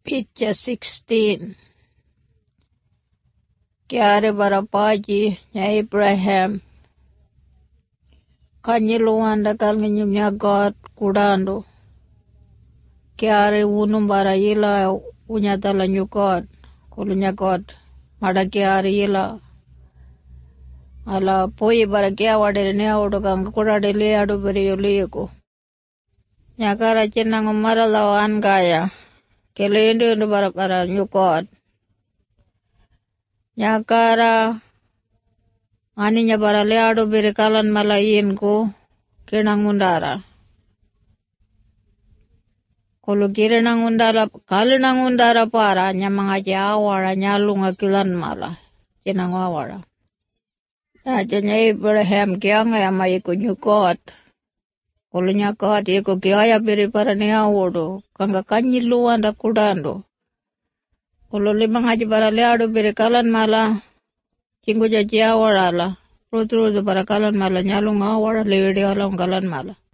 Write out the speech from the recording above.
Picture 16. Kiare barapaji nya Abraham. Kanyiluanda kalnginyumnya God kudando. Kiare unum bara yila unyatala nyu God. Kulunya God. Mada kiare yila. Ala poi bara kia wadere ne audo kanga kudade le adu beri yuliyako. Nyakara chinang umara lawan gaya. Kele indu bara nyu God. Nyakara aninya bara le adu beri kalan malayin ko kinang undara. Kulu kirinang undara kalinang undara para nyamangaji awara nyalunga kilan mala kinang awara. Najanya Abraham kianga yama iku nyu God. Kulu nya God iku kiaya beri para ni awodo kanga kanyiluan da kudando. Kulu limang haji bara le adu beri kalan mala cinggu jaji awara la. Rutu para kalan mala nyalunga awara lewede alang kalan mala.